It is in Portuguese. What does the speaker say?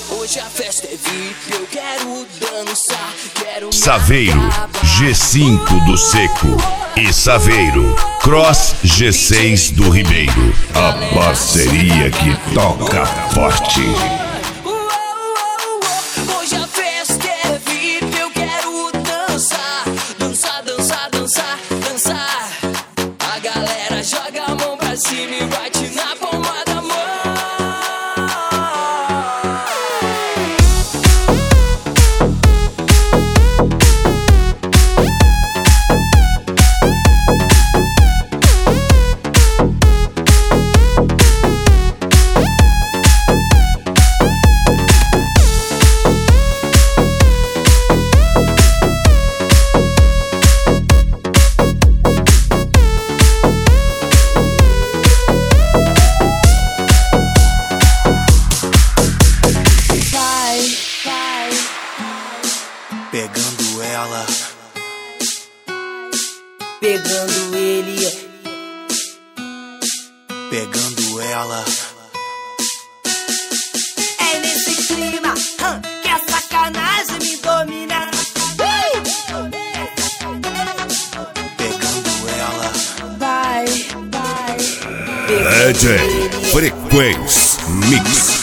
Hoje a festa é VIP, eu quero dançar, quero Saveiro, G5 do Seco e Saveiro, Cross G6 do Ribeiro. A parceria que toca forte. Hoje a festa é VIP, eu quero dançar, dançar, dançar, dançar, dançar. A galera joga a mão pra cima e bate na palma da mão. Pegando ela, Pegando ele, pegando ela. É nesse clima que a sacanagem me domina. Pegando ela. Vai. DJ Frequência Mix.